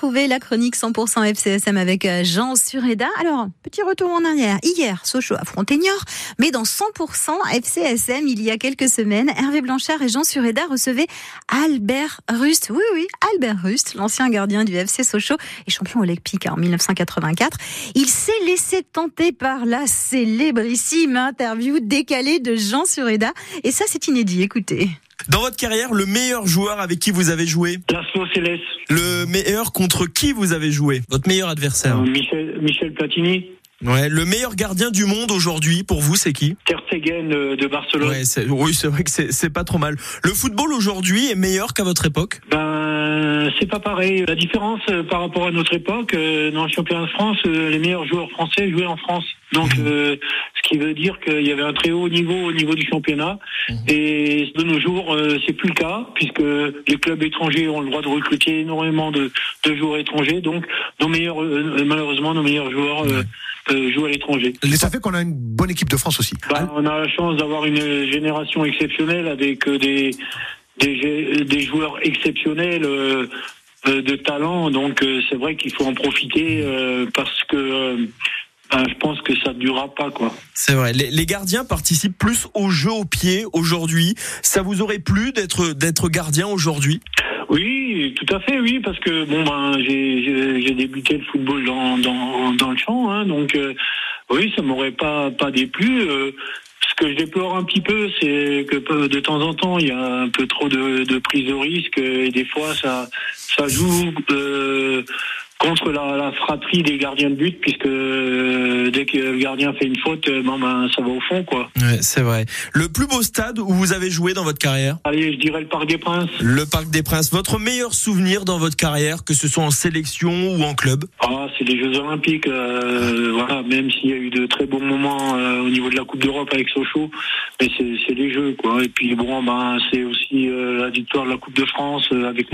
retrouver la chronique 100% FCSM avec Jean Sureda. Alors, petit retour en arrière. Hier, Sochaux affrontait Niort, mais dans 100% FCSM, il y a quelques semaines, Hervé Blanchard et Jean Sureda recevaient Albert Rust. Oui, Albert Rust, l'ancien gardien du FC Sochaux et champion olympique en 1984. Il s'est laissé tenter par la célébrissime interview décalée de Jean Sureda. Et ça, c'est inédit. Écoutez. Dans votre carrière, le meilleur joueur avec qui vous avez joué? Laszlo Célès. Le meilleur contre qui vous avez joué? Votre meilleur adversaire? Michel Platini. Ouais, le meilleur gardien du monde aujourd'hui, pour vous, c'est qui? Ter Stegen de Barcelone. Ouais, c'est vrai que c'est pas trop mal. Le football aujourd'hui est meilleur qu'à votre époque? C'est pas pareil. La différence par rapport à notre époque, dans le championnat de France, les meilleurs joueurs français jouaient en France. Donc, ce qui veut dire qu'il y avait un très haut niveau au niveau du championnat. Et de nos jours, c'est plus le cas, puisque les clubs étrangers ont le droit de recruter énormément de joueurs étrangers. Donc, malheureusement, nos meilleurs joueurs jouent à l'étranger. Et ça fait qu'on a une bonne équipe de France aussi. On a la chance d'avoir une génération exceptionnelle avec des joueurs exceptionnels de talent. Donc, c'est vrai qu'il faut en profiter parce que je pense que ça ne durera pas, quoi. C'est vrai. Les gardiens participent plus au jeu au pied aujourd'hui. Ça vous aurait plu d'être gardien aujourd'hui? Oui, tout à fait, oui, parce que j'ai débuté le football dans le champ, hein, donc oui, ça m'aurait pas déplu. Ce que je déplore un petit peu, c'est que de temps en temps, il y a un peu trop de prise de risque et des fois ça joue contre la fratrie des gardiens de but, puisque dès que le gardien fait une faute, ça va au fond, quoi. Ouais, c'est vrai. Le plus beau stade où vous avez joué dans votre carrière? Allez, je dirais le Parc des Princes. Le Parc des Princes. Votre meilleur souvenir dans votre carrière, que ce soit en sélection ou en club? C'est les Jeux Olympiques. Voilà, même s'il y a eu de très bons moments au niveau de la Coupe d'Europe avec Sochaux, mais c'est les Jeux, quoi. Et puis c'est aussi la victoire de la Coupe de France avec